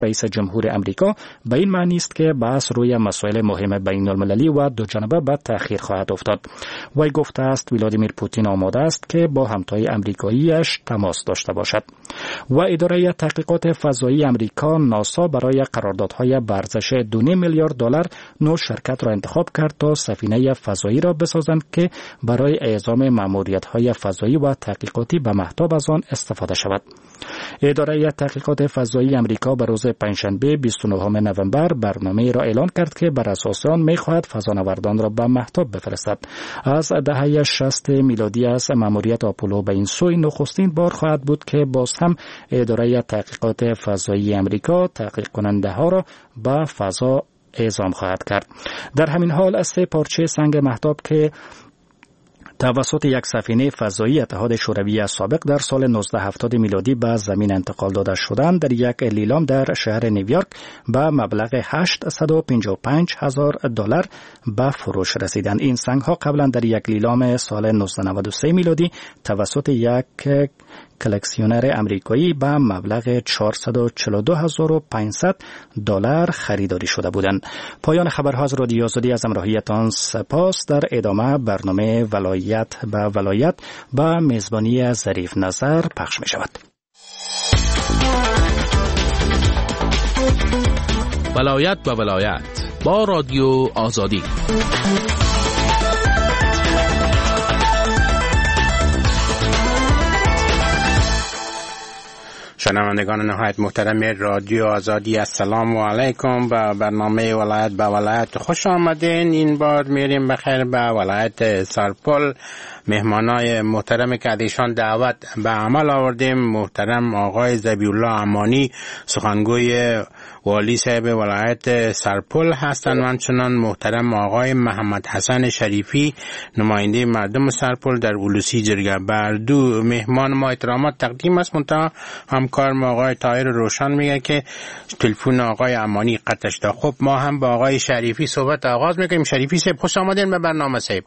رئیس جمهور امریکا به این معنی است که بحث روی مسائل مهم بین المللی و دو جانبه به تأخیر خواهد افتاد. وی گفته است ولادیمیر پوتین آماده است که با همتای آمریکاییش تماس داشته باشد. و اداره تحقیقات فضایی امریکا ناسا برای قراردادهای به ارزش 2.5 میلیارد دلار 9 شرکت را انتخاب کرد تا سفینه فضایی را بسازند که برای اعزام ماموریت‌های فضایی و تحقیقاتی به مهتاب از آن استفاده شود. اداره تحقیقات فضایی امریکا به روز پنجشنبه 29 نوامبر برنامه را اعلان کرد که بر اساس آن می‌خواهد فضانوردان را به مهتاب بفرستد. از دهه 60 میلادی از ماموریت آپولو به این سوی نخستین بار خواهد بود که باز هم اداره تحقیقات فضایی امریکا تحقیق کننده ها را به فضا اعزام خواهد کرد. در همین حال از 3 پارچه سنگ مهتاب که توسط یک سفینه فضایی اتحاد شوروی سابق در سال 1970 میلادی به زمین انتقال داده شدند، در یک لیلام در شهر نیویورک به مبلغ $855,000 به فروش رسیدند. این سنگ ها قبلا در یک لیلام سال 1993 میلادی توسط یک کلکسیونر امریکایی به مبلغ $442,500 خریداری شده بودند. پایان خبرها از رادیو آزادی، از همراهیتان سپاس. در ادامه برنامه ولایت به ولایت با میزبانی ظریف نظر پخش می شود. ولایت به ولایت با رادیو آزادی. شنوندگان نهایت محترم رادیو آزادی، السلام علیکم. به برنامه ولایت به ولایت خوش آمدین. این بار میریم بخیر به ولایت سرپل. مهمانای محترم که ازشان دعوت به عمل آوردیم، محترم آقای ذبیحالله امانی سخنگوی والی صاحب ولایت سرپل هستند و همچنان محترم آقای محمد حسن شریفی نماینده مردم سرپل در اولوسی جرگه. بر دو مهمان ما احترامات تقدیم است. منتها همکار ما آقای طاهر روشن میگه که تلفن آقای امانی قطع شده. خب ما هم با آقای شریفی صحبت آغاز میکنیم. شریفی صاحب خوش آمدین به برنامه صاحب.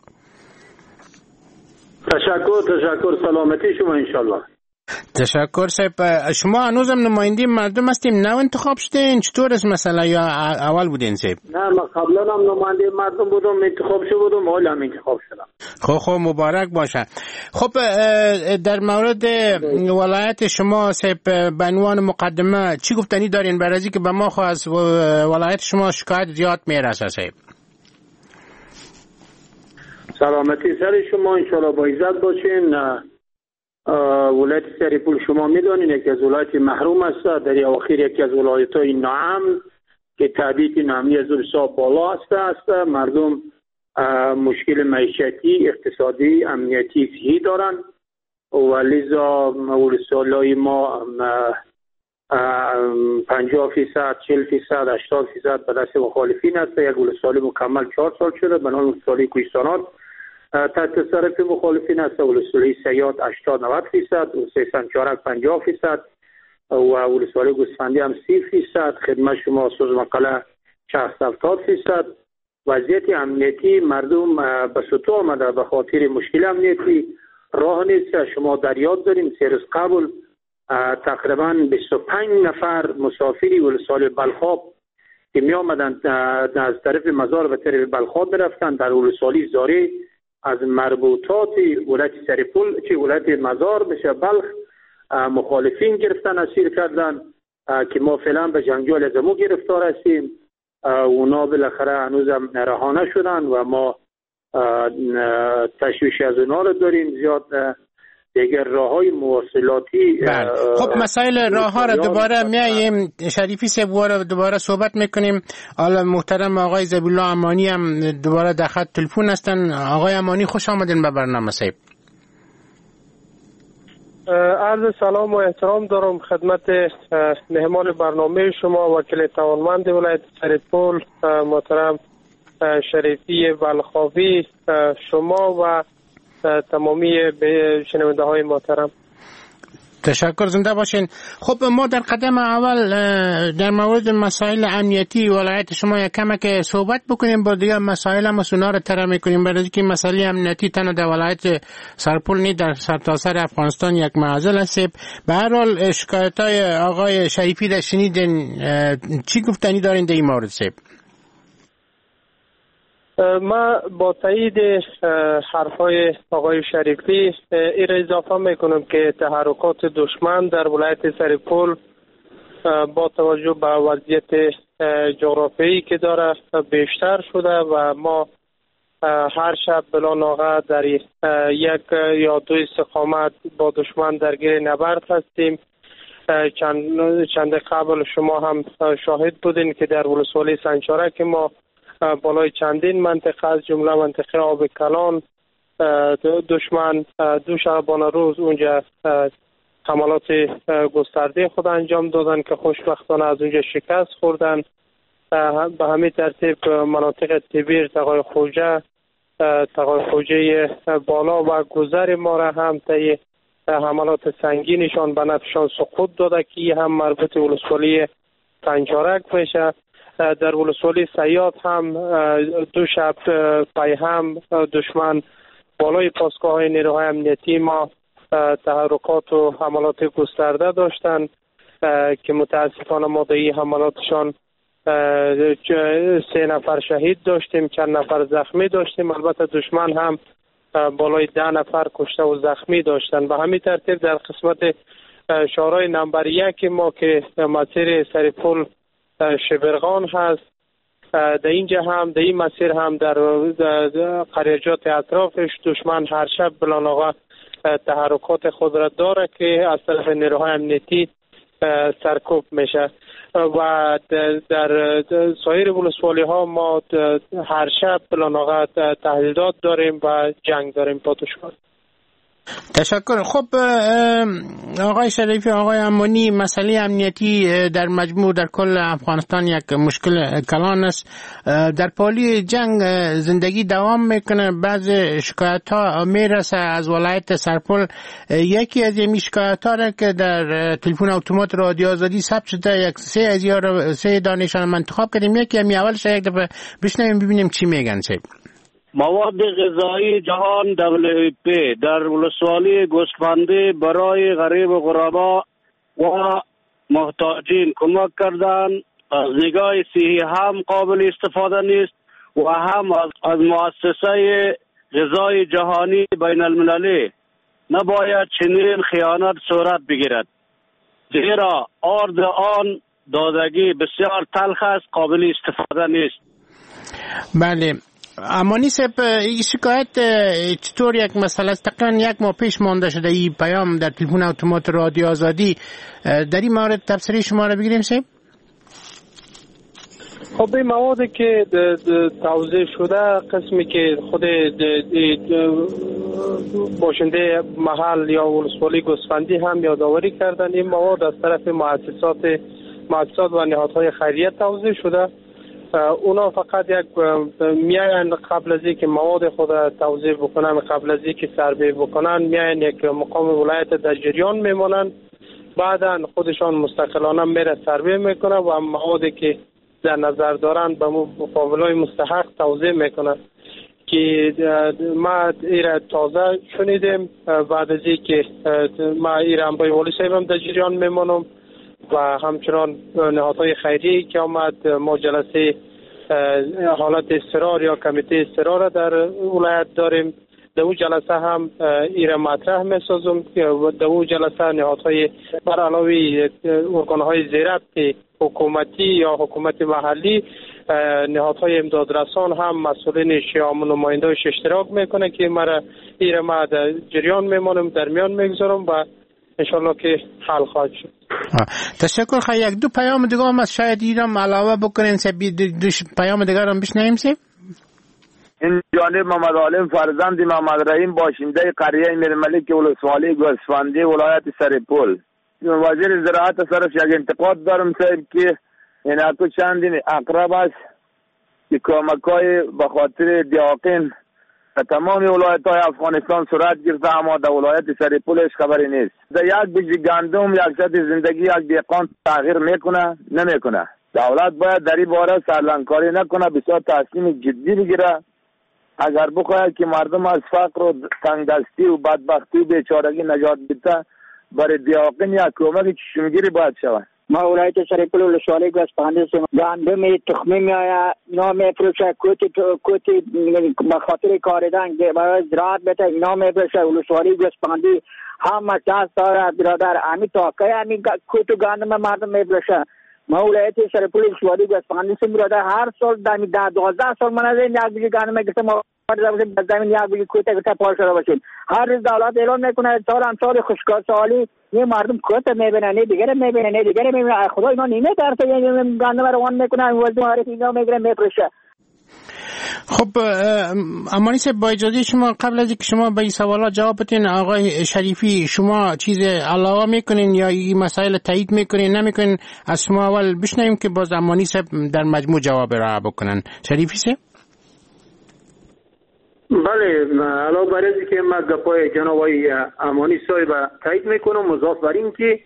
تشکر. سلامتی شما انشالله. تشکر صاحب. شما هنوزم نماینده مردم هستیم، نو انتخاب شدین؟ چطور است مسئله یا اول بودین صاحب؟ نه، من قبلا هم نماینده مردم بودم، انتخاب شدم، حالا هم انتخاب شدم. خب مبارک باشه. خب در مورد ولایت شما صاحب به عنوان مقدمه چی گفتنی دارین برای اینکه به ما از ولایت شما شکایت زیاد میرسه صاحب؟ سلامتی سر شما انشالله، با عزت باشین. ولایت سرپل شما میدانین یکی از ولایت محروم است، در اواخر یکی از ولایت‌های ناامن که تعدیل نامی از بسیار بالا است. مردم مشکل معیشتی، اقتصادی، امنیتی، صحی دارند و لذا ولسوالای ما 50%، 40%، 80% به دست مخالفین است. یک ولسوالی مکمل 4 سال شده، به نام ولسوالی کوهستانات تحت تصرف مخالفین است. ولسوالی سیاد 80-90%، و سیستان چارک 50%، و ولسوالی گوسفندی هم 30%. خدمت شما سوزمقاله 60-70%. وضعیت امنیتی مردم به سطوح آمده به خاطر مشکل امنیتی. راه نیست. شما در یاد داریم 3 روز قبل تقریبا 25 نفر مسافری ولسوالی بلخاب که می آمدن از طرف مزار به طرف بلخاب برفتن، در ولسوالی زاری از مربوطات ولایت سرپل که ولایت مزار بشه بلخ مخالفین گرفتن، اسیر کردن که ما فعلا به جنگجوی از امو گرفتار هستیم. اونا بالاخره هنوزم رها نشدن و ما تشویش از اونا رو داریم زیاد. دیگر راه‌های مواصلاتی. خب مسائل راه‌ها رو دوباره میایم شریفی صاحب دوباره صحبت میکنیم. حالا محترم آقای ذبیحالله امانی هم دوباره در خط تلفن هستن. آقای امانی خوش آمدین به برنامه صاحب. عرض سلام و احترام دارم خدمت مهمان برنامه شما، وکیل توانمند ولایت سرپل محترم شریفی بلخاوی، شما و تمامی شنونده های محترم. تشکر، زنده باشین. خب ما در قدم اول در مورد مسائل امنیتی ولایت شما یک کمک صحبت بکنیم، با دیگه مسائل هم سونا رو طرح میکنیم، برای که مسئله امنیتی تنها در ولایت سرپل نی، در سرتاسر افغانستان یک معضل است. به هر حال شکایت‌های آقای شریفی را شنیدین، چی گفتنی دارین در این مورد سیب؟ ما با تایید حرفای آقای شریفی این را اضافه میکنم که تحرکات دشمن در ولایت سرپل با توجه به وضعیت جغرافیایی که داره بیشتر شده و ما هر شب بلا ناغه در یک یا دو استقامت با دشمن درگیر نبرد هستیم. چند قبل شما هم شاهد بودین که در ولسوالی سنجاره که ما بالای چندین منطقه از جمله منطقه آب کلان دشمن دو شبانه روز اونجا حملات گسترده خود انجام دادن که خوشبختانه از اونجا شکست خوردن. به همین ترتیب مناطق تبیر، تقای خوجه بالا و گذر ما را هم طی حملات سنگینشان به نفشان سقوط داده که هم مربوط ولسوالی پنجارک میشه. در ولسوالی سیاد هم دو شب پای هم دشمن بالای پاسگاه های نیروهای امنیتی ما تحرکات و حملات گسترده داشتن که متاسفانه ما در این حملاتشان 3 نفر شهید داشتیم، چند نفر زخمی داشتیم. البته دشمن هم بالای 10 نفر کشته و زخمی داشتن. به همین ترتیب در قسمت شورای نمبر 1 ما که مسیر سرپل شبرغان هست، در اینجا هم در این مسیر هم در قریجات اطرافش دشمن هر شب بلاناغه تحرکات خود را داره که از طرف نیروهای امنیتی سرکوب میشه و در سایر ولسوالی ها ما هر شب بلاناغه تهدیدات داریم و جنگ داریم با دشمن. تشکر. خب آقای شریفی، آقای امانی، مسئله امنیتی در مجموع در کل افغانستان یک مشکل کلان است. در پالی جنگ زندگی دوام میکنه، بعض شکایت ها میرسه از ولایت سرپل. یکی از این شکایت ها را که در تلفن اتومات رادیو آزادی ثبت شده، یک 3 دانشان منتخب کردیم. یکی همی اولش یک دفعه بشنویم ببینیم چی میگن. مواد غذایی جهان WFP در ولسوالی گوسفندی برای غریب و غربا و محتاجین کمک کردن. از نگاه صحی هم قابل استفاده نیست و هم از مؤسسه غذای جهانی بین المللی نباید چنین خیانت صورت بگیرد، زیرا آرد آن دادگی بسیار تلخ است، قابل استفاده نیست. بله امانی صاحب، این شکایت چطور یک مسئله است؟ تقریبا 1 ماه پیش مانده شده این پیام در تلفن اتومات رادیو آزادی. در این مورد تفسیر شما را بگیریم صاحب. خب این موادی که توضیح شده، قسمی که خود باشنده محل یا ولسوالی گوسفندی هم یادآوری کردن، این مواد از طرف مؤسسات و نهادهای خیریه توضیح شده. اونا فقط یک میاین قبل از اینکه مواد خود توضیح بکنن، قبل از اینکه سربه بکنن، میاین یک مقام ولایت در جریان میمونن، بعدا خودشان مستقلانه میره سربه میکنن و موادی که در نظر دارن به مقابلای مستحق توضیح میکنن. که ما ایره تازه شنیدیم، بعد از اینکه ما ایره هم با والی صاحبم در جریان میمونم و همچنان نهادهای خیریه که آمد، ما جلسه حالت اضطرار یا کمیته اضطرار در ولایت داریم. در اون جلسه هم ایره مطرح میسازم که در اون جلسه نهادهای بر علاوه ارگانهای زیربط حکومتی یا حکومت محلی، نهادهای امدادرسان هم مسئولین شیام نماینده‌اش اشتراک میکنه که ایره ما در جریان میمونم، در میان میگذارم و انشالله که حل خواهد شد. تشکر. خیلی 1-2 پیام دیگه هم از شاید ایران علاوه بکنین سه 2 پیام دیگه هم بشنویم سه. این جانب محمد عالم فرزند محمد رحیم، باشنده قریه میرملک ولسوالی گوسفندی ولایت سرپل. وزیر زراعت طرف یک انتقاد دارم صاحب که این اکو چندین اقرب است که کمک‌های به خاطر دیاقین تمام ولایت های افغانستان صورت گرفته، اما در ولایت سرپولش خبری نیست. در یک بیج گندم یک سطح زندگی یک دهقان تغییر میکنه نمیکنه. دولت باید در این باره سرلنگکاری نکنه، بسیار تصمیم جدی بگیره. اگر بخواهد که مردم از فقر و تنگدستی و بدبختی و بیچارگی نجات بده، برای دیاقین یک کمک چشمگیری باید شود. ما ولایت سرپل ولسوالی گوسفندی گندم تخمی میآید، اینا میفروشه، کوتی بخاطر کاردن برای زراعت بده اینا میفروشه. ولسوالی گوسفندی هم مچاس دارد برادر، امی تاکه امی کوت و گندم مردم میفروشه. ما ولایت سرپل ولسوالی گوسفندی برادر هر سال دمی 12 سال من از این یک بیج گندم گرفتم، زمین یک بیج کوت گرفته پاش شده باشیم. هر روز دولت اعلان میکنه سال خوشگاسالی یه مردم کوت میبینه، نه دیگه میبینه، نه دیگه میبینه. خدا اینا نیمه درته گندم روان میکنه، وزن معرفی اینا میگیره میفروشه. خب امانی صاحب، با اجازه شما قبل از اینکه شما به این سوالات جواب بدین، آقای شریفی شما چیز علاوه میکنین یا این مسائل تایید میکنین نمیکنین؟ از شما اول بشنویم که باز امانی صاحب در مجموع جواب را بکنن. شریفی صاحب. بله، علاوه بر از که ما گپای جناب آقای امانی صاحب تایید میکنم، مضاف بر این که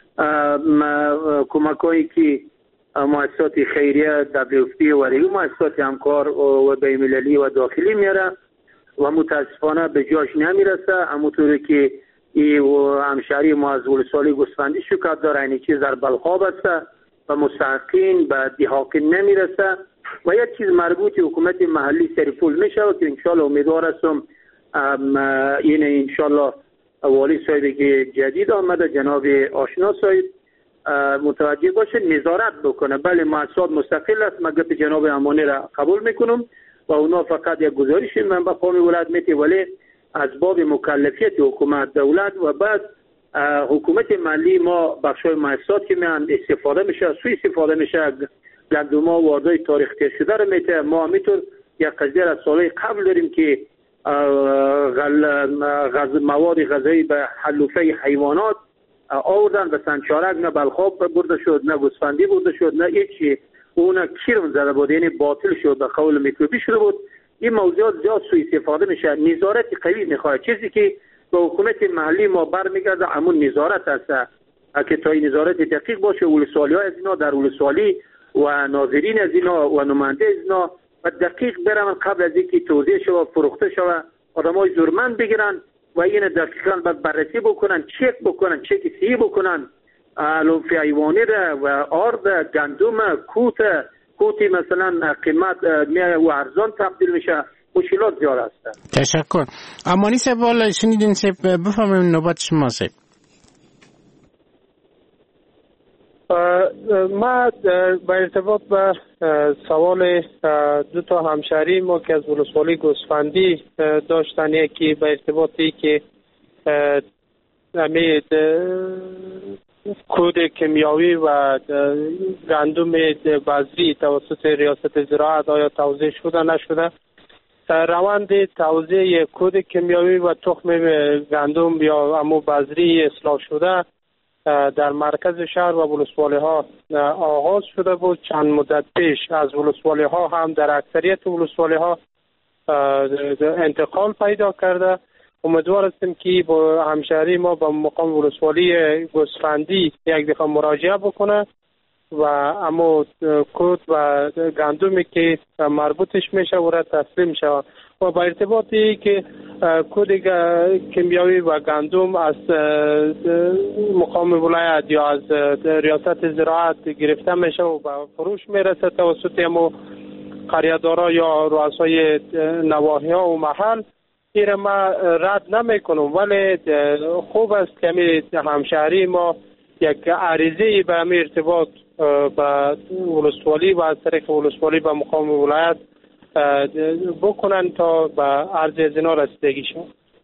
کمکایی که مؤسسات خیریه WFP و ریو مؤسسات همکار و بین‌المللی و داخلی میاره و متاسفانه به جاش نمیرسه. همونطوری که همشهری ما از ولسوالی گوسفندی شکایت داره، این چیز در بلخاب است و مستحقین به دیحاقین نمیرسه. و یک چیز مربوط حکومت محلی سرپول میشه که انشالله امیدوار هستم این انشالله والی صاحبی که جدید آمده جناب آشنا صاحب متوجه باشه، نظارت بکنه. بله مؤسسات مستقل است، من گپ جناب امانی را قبول میکنم و اونا فقط یک گزارش من به قوم ولایت میته، ولی از باب مکلفیت حکومت دولت و بعد حکومت محلی ما بخشای مؤسسات که میان استفاده میشه، سوء استفاده میشه، گندما واردای تاریخ تیر شده رو میته. ما همینطور یک قضیه از سالهای قبل داریم که مواد غذایی به حلوفه حیوانات آوردن به سنچارک، نه بلخاب برده شد، نه گوسفندی برده شد، نه هیچی، اون کیرم زده بود، یعنی باطل شد، به قول میکروبی شده بود. این موضوعات زیاد سوء استفاده میشه. نظارت قوی میخواد، چیزی که به حکومت محلی ما برمیگرده همون نظارت است که تا این نظارت دقیق باشه. ولسوالی ها از اینا در ولسوالی و ناظرین از اینا و نماینده از اینا و دقیق برن قبل از اینکه توزیع شود فروخته شود آدمای زورمند بگیرن و این دقیقاً بعد بررسی بکنن، چک بکنن، چک صحیح بکنن. علوف حیوانی و آرد گندم کوتی مثلا قیمت و ارزان تبدیل میشه. مشکلات زیاد هست. تشکر. امانی صاحب والا شنیدین صاحب، بفهمیم نوبت شما صاحب. ما با ارتباط به سوال دو تا همشهری ما که از ولسوالی گوسفندی داشتن، یکی به ارتباطی که کود کیمیاوی و گندم بذری توسط ریاست زراعت آیا توزیع شده نشده. روند توزیع کود کیمیاوی و تخم گندم یا امو بذری اصلاح شده در مرکز شهر و ولسوالی ها آغاز شده بود. چند مدت پیش از ولسوالی ها هم در اکثریت ولسوالی ها انتقال پیدا کرده. امیدوار هستیم که با همشهری ما با مقام ولسوالی گوسفندی یک دفعه مراجعه بکنه و اما کود و گندمی که مربوطش میشه و را تسلیم شود. و با ارتباطی که کود کیمیاوی و گندم از مقام ولایت یا از ریاست زراعت گرفته میشه و به فروش میرسه توسط همو قریه‌دارا یا رؤسای نواحی ها و محل، این ما رد نمی کنم، ولی خوب است که همشهری ما یک عریضه به همین ارتباط به ولسوالی و از طریق ولسوالی به مقام ولایت بکنن تا به عرض از اینا رسیدگی شد.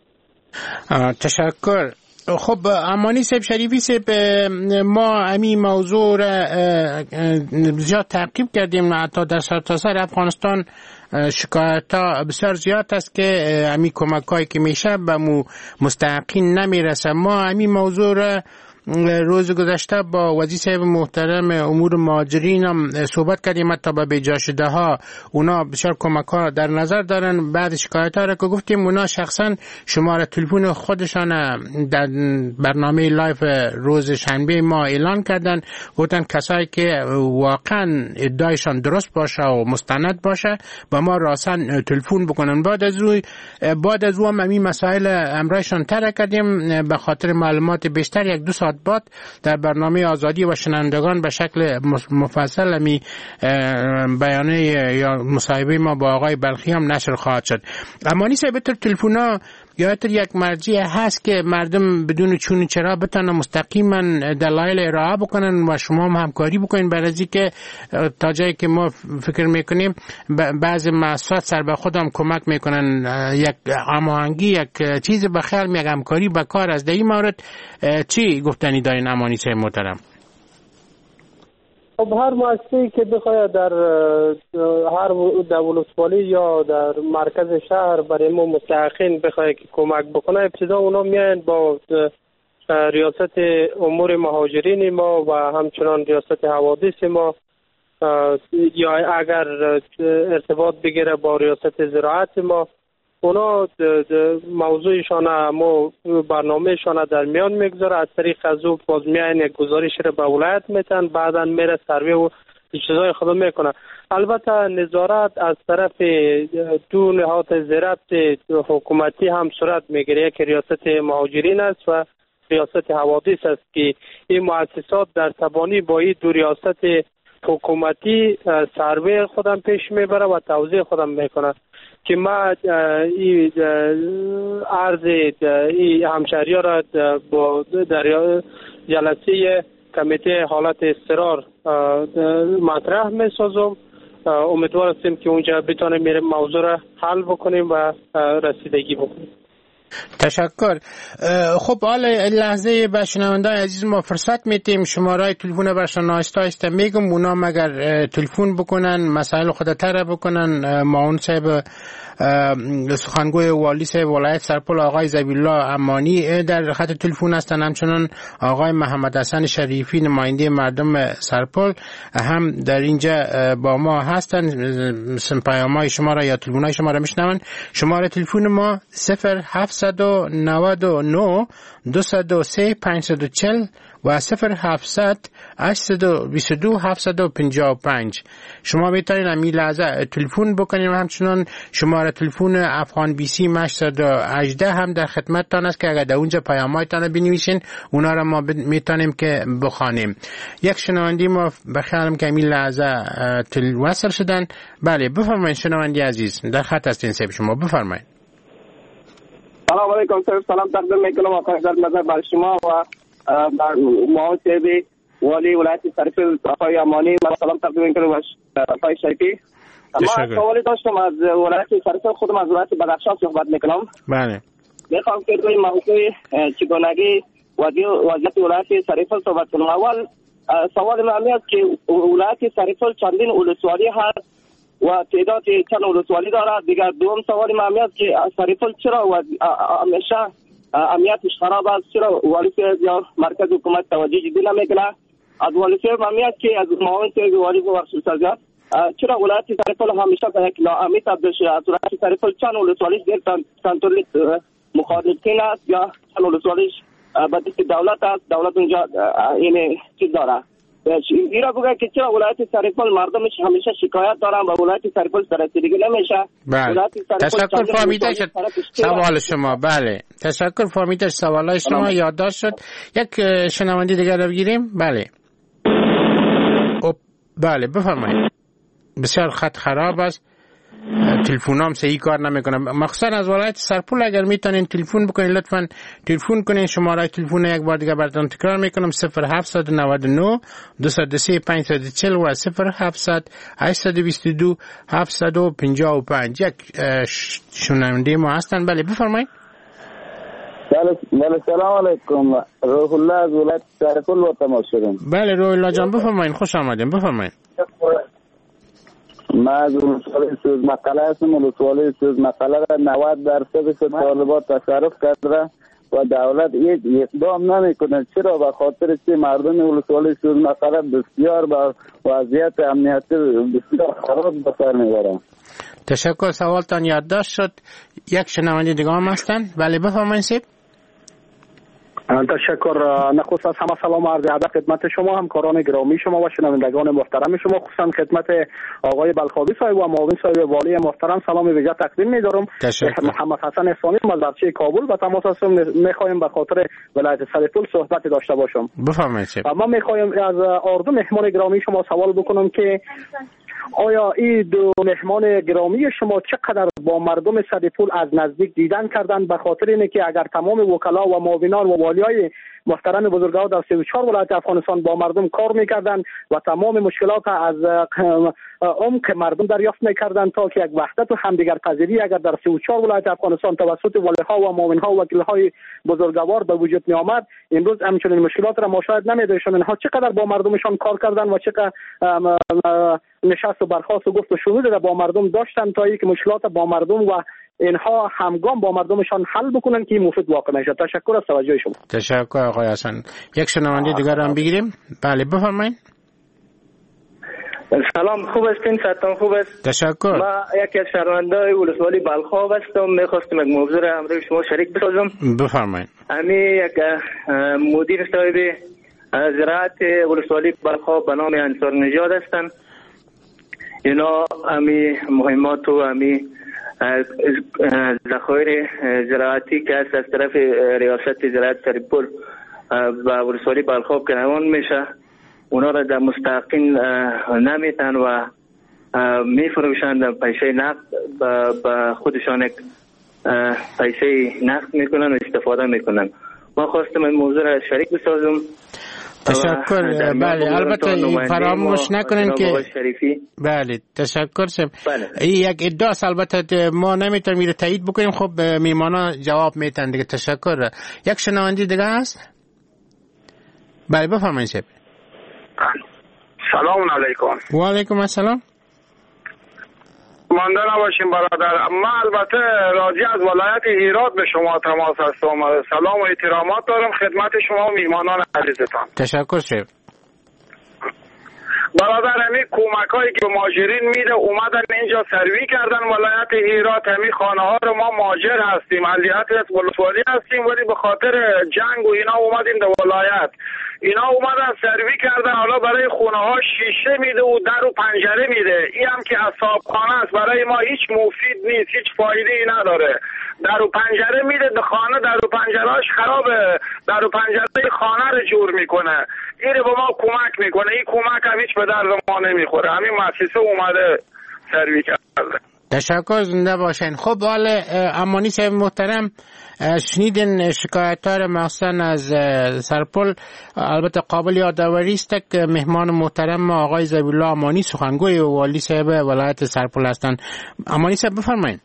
تشکر. خب امانی صاحب، شریفی صاحب، ما همین موضوع را زیاد تعقیب کردیم، حتی در سرتاسر افغانستان شکایت ها بسیار زیاد است که همین کمک هایی که میشه به مستحقین نمیرسه. ما همین موضوع را روز گذشته با وزیر صاحب محترم امور مهاجرین هم صحبت کردیم تا به بیجا شده ها اونا بسیار کمک ها در نظر دارن. بعد شکایت ها را که گفتیم اونا شخصا شماره تلفن خودشان در برنامه لایف روز شنبه ما اعلان کردن، گفتن کسایی که واقعا ادعایشان درست باشه و مستند باشه با ما راسن تلفن بکنن. بعد از او هم این مسائل امرایشان تر کردیم به خاطر معلومات بیشتر. 1-2 ساعت بعد در برنامه آزادی و شنوندگان به شکل مفصل می بیانیه یا مصاحبه ما با آقای بلخی هم نشر خواهد شد. اما نیست به طور تلفن‌ها یا یک مرجع هست که مردم بدون چون چرا بتونن مستقیما دلایل ارائه بکنن و شما هم همکاری بکنین برای اینکه تا جایی که ما فکر میکنیم بعضی مؤسسات سر به خودم کمک میکنن یک هماهنگی یک چیز به خیال یک همکاری به کار از این مورد چی گفتنی دارین امانی صاحب محترم؟ خب هر مؤسسه‌ای که بخواد در هر ولسوالی یا در مرکز شهر برای ما مستحقین بخواد که کمک بکنه، ابتدا اونا میان با ریاست امور مهاجرین ما و همچنان ریاست حوادث ما یا اگر ارتباط بگیره با ریاست زراعت ما، اونا موضوعشان ما برنامهشان در میان میگذاره. از طریق از او باز میان یک گزارش را به ولایت میتن، بعدا میره سروی و چیزای خدا میکنه. البته نظارت از طرف دو نهاد زیربط حکومتی هم صورت میگیره که ریاست مهاجرین است و ریاست حوادث است که این مؤسسات در تبانی با این دو ریاست حکومتی سروی خودم پیش میبره و توضیح خودم میکنه که ما این عرض این همشهری‌ها را با در جلسه کمیته حالت اضطرار مطرح میسازم. امیدوار هستیم که اونجا بتونیم میریم موضوع را حل بکنیم و رسیدگی بکنیم. تشکر. خب حالا لحظه به شنوندگان عزیز ما فرصت میتیم شماره تلفن برشان آهسته میگم اونا مگر تلفن بکنن مسائل خود تر بکنن. معاون صاحب سخنگوی والی صاحب ولایت سرپل آقای زبیالله امانی در خط تلفن هستن، همچنان آقای محمد حسن شریفی نماینده مردم سرپل هم در اینجا با ما هستن. پیام‌های شما را یا تلفن‌های شما را میشنون. شماره تلفن ما 0799 203 540 و 0700 822 755. شما میتونید همین لحظه تلفن بکنید و همچنان شماره تلفن افغان بیسی 818 هم در خدمتتان است که اگر در اونجا پیام‌هایتان بنویسین اونا را ما میتونیم که بخوانیم. یک شنوندی ما بخیرم که همین لحظه وصل شدن. بله بفرمایید شنوندی عزیز در خط هستین صاحب شما بفرمایید. سلام علیکم صاحب، سلام تقدیم میکنم آقای نظر بر شما و معاون صاحب والی ولایت سرپل آقای امانی. من سلام تقدیم میکنم آقای شریفی. من سوالی داشتم از ولایت سرپل، خودم از ولایت بدخشان صحبت میکنم. بله. میخوام که روی موضوع چگونگی وضعیت ولایت سرپل صحبت کنم. اول سوال من این است که ولایت سرپل چندین ولسوالی هست و تعداد چند ولسوالی دارد. دیگر دوم سوال من این است که سرپل چرا همیشه امنیتش خراب است، چرا والی صاحب یا مرکز حکومت توجه جدی نمیکنه؟ از والی صاحب من این است که از معاون صاحب والی بخشش سازد چرا ولایت سرپل همیشه به یک ناامنی تبدیل شده؟ از ولایت سرپل چند ولسوالیش در کنترل مخالفین است یا چند ولسوالیش به دست دولت است؟ دولت اونجا این چیز داره. ایرا بگه که چرا ولایت سرپل مردمش همیشه شکایت دارن و ولایت سرپل رسیدگی نمیشه. بله. تشکر فهمیده شد سوال شما. بله تشکر فهمیده سوالای شما یادداشت شد. یک شنونده دیگر رو بگیریم. بله بله بفرمایید. بسیار خط خراب است، تلفنام صحیح کار نمیکنه، مخصوصا از ولایت سرپل. اگر میتونین تلفن بکنین لطفاً تلفن کنین. شماره تلفن یک بار دیگه براتون تکرار میکنم 0799 203 540 و 0700 822 755. یک شنونده ما هستن. بله بفرمایید. بله سلام علیکم. روح الله از ولایت سرپل و تماس شدم. بله روح الله جان بفرمایید، خوش آمدین بفرمایید. ما از ولسوالی سوز مقاله هستم. ولسوالی سوز مقاله را 90% طالبات تصرف کرده و دولت هیچ اقدام نمیکنه. چرا؟ به خاطر که مردم ولسوالی سوزمقره بسیار با وضعیت امنیتی بسیار خراب به سر میبرند. تشکر. سوالتان یادداشت شد. یک شنونده دیگه هم هستن. بله بفرمایید. تشکر. نخست از همه سلام و عرض ادب خدمت شما، همکاران گرامی شما و شنوندگان محترم شما، خصوصا خدمت آقای بلخابی صاحب و معاون صاحب والی محترم سلام ویژه تقدیم می‌دارم. محمد حسن احسانی از بچه کابل با تماس هستم. می‌خوایم به خاطر ولایت سرپل صحبت داشته باشم. بفرمایید. ما می‌خوایم از اردو مهمان گرامی شما سوال بکنم که آیا این دو مهمان گرامی شما چقدر با مردم سرپل از نزدیک دیدن کردند؟ به خاطر اینه که اگر تمام وکلا و معاونان و والیای محترم بزرگوار در 34 ولایت افغانستان با مردم کار میکردن و تمام مشکلات از عمق مردم دریافت میکردن تا که یک وحدت و همدیگر پذیری اگر در 34 ولایت افغانستان توسط والیها و معاونها و وکیلهای بزرگوار به وجود می آمد، امروز همچنین مشکلات را مشاهده نمی‌داشتن. اینها چقدر با مردمشان کار کردن و چقدر نشست و برخاست و گفت و شنود را با مردم داشتن تا اینکه مشکلات با مردم و اینها همگام با مردمشان حل بکنن که مفید واقع میشه. تشکر از توجه شما. تشکر آقای حسن. یک شنونده دیگر هم بگیریم. بله بفرمایید. سلام، خوب هستین؟ صحتتان خوب است؟ تشکر. ما یکی از شهروندان ولسوالی بلخاب هستم. میخواستم یک موضوع را همراه شما شریک بسازم. بفرمایید. امی یک مدیر صاحب زراعت ولسوالی بلخاب به نام انصار نژاد هستند. اینا امی مهمات و امی ذخایر زراعتی که از طرف ریاست زراعت سرپل و ولسوالی بلخاب که روان میشه، اونا را در مستحقین نمیتن و میفروشند. پیسه نقد به خودشان پیسه نقد میکنن و استفاده میکنن. ما خواستم این موضوع را شریک بسازم. تشکر. بله البته فراموش نکنین که بله تشکر شم. یک ادعاست، البته ما نمیتونیم میره تایید بکنیم. خب میمانا جواب میتن دیگه. تشکر. یک شنونده دیگه هست. بله بفرمایید. سلام علیکم. و علیکم السلام. مانده نباشیم برادر. من البته راجی از ولایت هرات به شما تماس هستم. سلام و احترامات دارم خدمت شما و میهمانان عزیزتان. تشکر شد. برادر همین کمک هایی که مهاجرین میده اومدن اینجا سروی کردن ولایت هرات. همین خانه ها رو ما مهاجر هستیم، اهلیت ولسوالی هستیم، ولی به خاطر جنگ و اینا اومدیم در ولایت. اینا اومدن سروی کردن، حالا برای خونه ها شیشه میده و در و پنجره میده. این هم که اصحابخانه است، برای ما هیچ مفید نیست، هیچ فایده ای نداره. در و پنجره میده به خانه، در و پنجرهاش خرابه، در و پنجره خانه رو جور میکنه. این به ما کمک میکنه. این کمک هم هیچ به درد ما نمیخوره. همین مؤسسه اومده سروی کرده. تشکر، زنده باشین. خب حالا امانی صاحب محترم، شنیدین شکایت‌ها را مخصوصا از سرپل. البته قابل یادآوری است که مهمان محترم آقای ذبیح‌الله امانی سخنگوی والی صاحب ولایت سرپل هستند. امانی صاحب بفرمایید.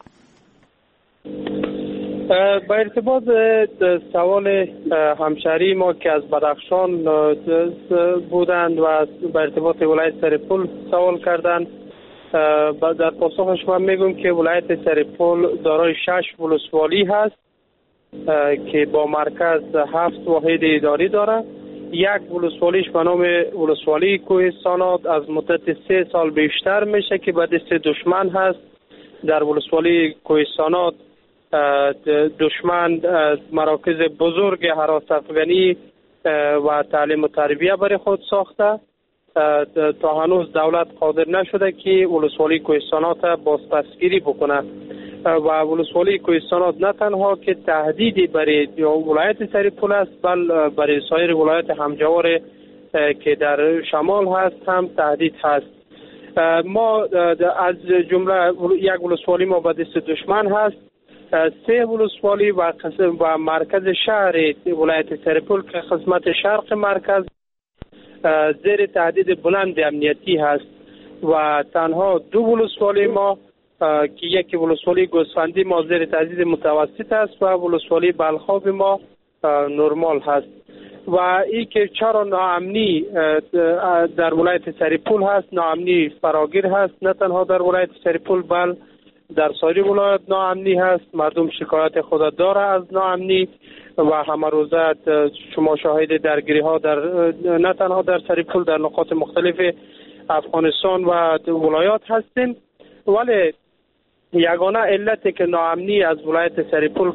با ارتباط سوال همشهری ما که از بدخشان بودند و با ارتباط ولایت سرپل سوال کردند، در پاسخ شما میگم که ولایت سرپل دارای 6 ولسوالی هست که با مرکز 7 واحد اداری داره. یک ولسوالیش به نام ولسوالی کوهستانات از مدت 3 سال بیشتر میشه که به دست دشمن هست. در ولسوالی کوهستانات دشمن مراکز بزرگ هراس افغانی و تعلیم و تربیه برای خود ساخته. تا هنوز دولت قادر نشده که ولسوالی کوهستانات بازپسگیری بکنه و ولسوالی کوهستانات نه تنها که تهدیدی برای ولایت سرپل است، بل برای سایر ولایت همجوار که در شمال هست هم تهدید هست. ما از جمله یک ولسوالی ما به دست دشمن هست، 3 ولسوالی و مرکز شهر ولایت سرپل که قسمت شرق مرکز زیر تهدید بلند امنیتی هست و تنها 2 ولسوالی ما که یکی ولسوالی گوسفندی ما زیر تهدید متوسط است و ولسوالی بلخاب ما نرمال هست. و این که چرا ناامنی در ولایت سرپل هست، ناامنی فراگیر هست، نه تنها در ولایت سرپل بل در سایر ولایت ناامنی هست. مردم شکایت خود داره از ناامنی و همه روزه شما شاهد درگیری ها در نه تنها در سریپول در نقاط مختلف افغانستان و ولایات هستیم. ولی یگانه علتی که ناامنی از ولایت سریپول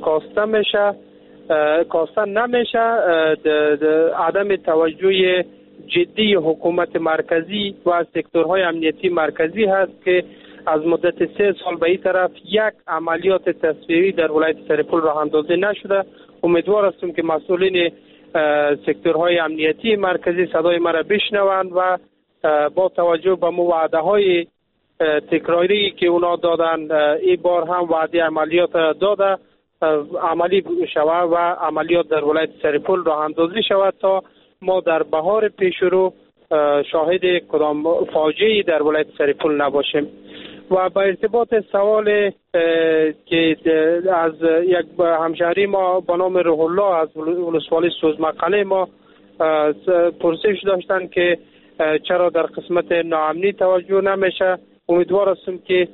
کاسته نمیشه عدم توجه جدی حکومت مرکزی و سکتورهای امنیتی مرکزی هست که از مدت 3 سال به این طرف یک عملیات تصویری در ولایت سریپول راه اندازی نشده. امیدوار هستم که مسئولین سکتورهای امنیتی مرکزی صدای مرا بشنوند و با توجه به وعده های تکراری که اونا دادن این بار هم وعده عملیات داده عملی شود و عملیات در ولایت سریپول راه اندازی شود تا ما در بهار پیشرو شاهد کدام فاجعه‌ای در ولایت سریپول نباشیم. و با ارتباط سوال که از یک همشهری ما به نام روح الله از ولسوالی سوزمقله ما پرسش داشتن که چرا در قسمت ناامنی توجه نمیشه، امیدوار هستم که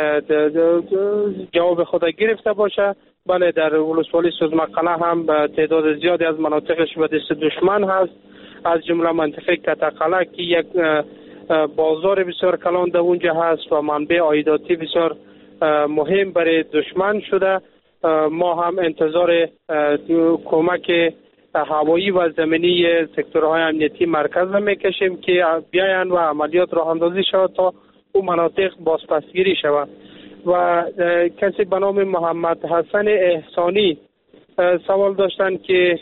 جواب خود گرفته باشه. بله، در ولسوالی سوزمقله هم تعداد زیادی از مناطقش به دست دشمن هست، از جمله منطقه کتقله که یک بازار بسیار کلان در اونجا هست و منبع عایداتی بسیار مهم برای دشمن شده. ما هم انتظار کمک هوایی و زمینی سکتورهای امنیتی مرکز میکشیم که بیاین و عملیات راه اندازی شود تا اون مناطق بازپسگیری شود. و کسی به نام محمد حسن احسانی سوال داشتن که